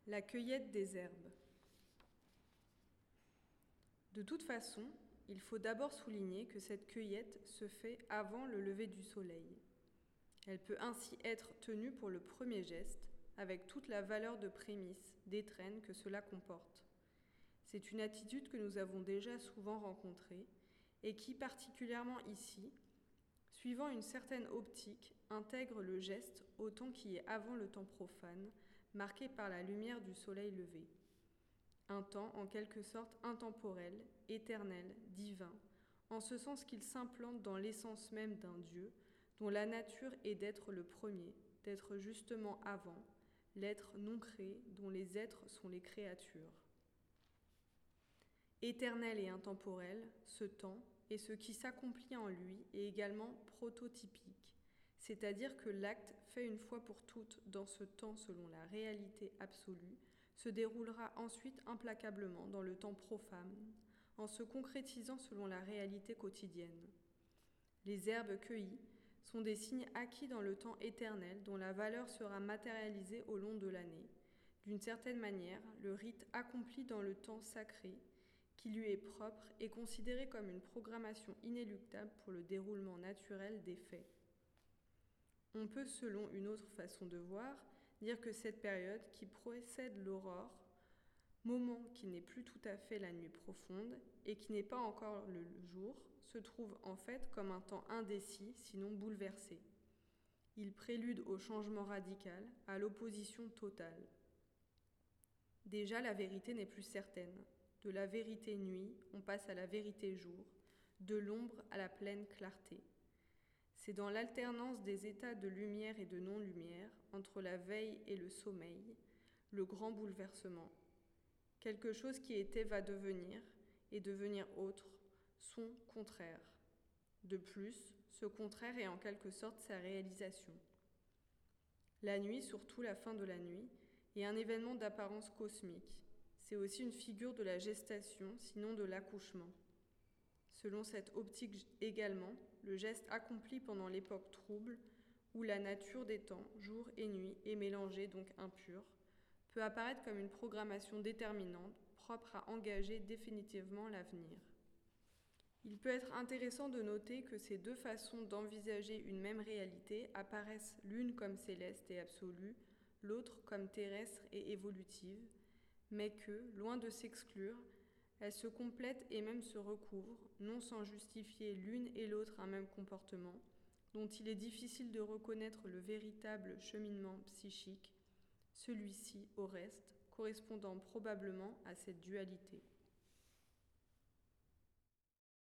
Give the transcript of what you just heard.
La cueillette des herbes. De toute façon, il faut d'abord souligner que cette cueillette se fait avant le lever du soleil. Elle peut ainsi être tenue pour le premier geste, avec toute la valeur de prémisse, d'étrenne que cela comporte. C'est une attitude que nous avons déjà souvent rencontrée et qui, particulièrement ici, suivant une certaine optique, intègre le geste au temps qui est avant le temps profane, marqué par la lumière du soleil levé. Un temps en quelque sorte intemporel, éternel, divin, en ce sens qu'il s'implante dans l'essence même d'un Dieu, dont la nature est d'être le premier, d'être justement avant, l'être non créé dont les êtres sont les créatures. Éternel et intemporel, ce temps, et ce qui s'accomplit en lui est également prototypique, c'est-à-dire que l'acte fait une fois pour toutes dans ce temps selon la réalité absolue se déroulera ensuite implacablement dans le temps profane, en se concrétisant selon la réalité quotidienne. Les herbes cueillies sont des signes acquis dans le temps éternel dont la valeur sera matérialisée au long de l'année. D'une certaine manière, le rite accompli dans le temps sacré qui lui est propre est considéré comme une programmation inéluctable pour le déroulement naturel des faits. On peut, selon une autre façon de voir, dire que cette période qui précède l'aurore, moment qui n'est plus tout à fait la nuit profonde et qui n'est pas encore le jour, se trouve en fait comme un temps indécis, sinon bouleversé. Il prélude au changement radical, à l'opposition totale. Déjà, la vérité n'est plus certaine. De la vérité nuit, on passe à la vérité jour, de l'ombre à la pleine clarté. C'est dans l'alternance des états de lumière et de non-lumière, entre la veille et le sommeil, le grand bouleversement. Quelque chose qui était va devenir, et devenir autre, son contraire. De plus, ce contraire est en quelque sorte sa réalisation. La nuit, surtout la fin de la nuit, est un événement d'apparence cosmique. C'est aussi une figure de la gestation, sinon de l'accouchement. Selon cette optique également, le geste accompli pendant l'époque trouble, où la nature des temps, jour et nuit, est mélangée, donc impure, peut apparaître comme une programmation déterminante, propre à engager définitivement l'avenir. Il peut être intéressant de noter que ces deux façons d'envisager une même réalité apparaissent l'une comme céleste et absolue, l'autre comme terrestre et évolutive, mais que, loin de s'exclure, elles se complètent et même se recouvrent, non sans justifier l'une et l'autre un même comportement, dont il est difficile de reconnaître le véritable cheminement psychique, celui-ci, au reste, correspondant probablement à cette dualité.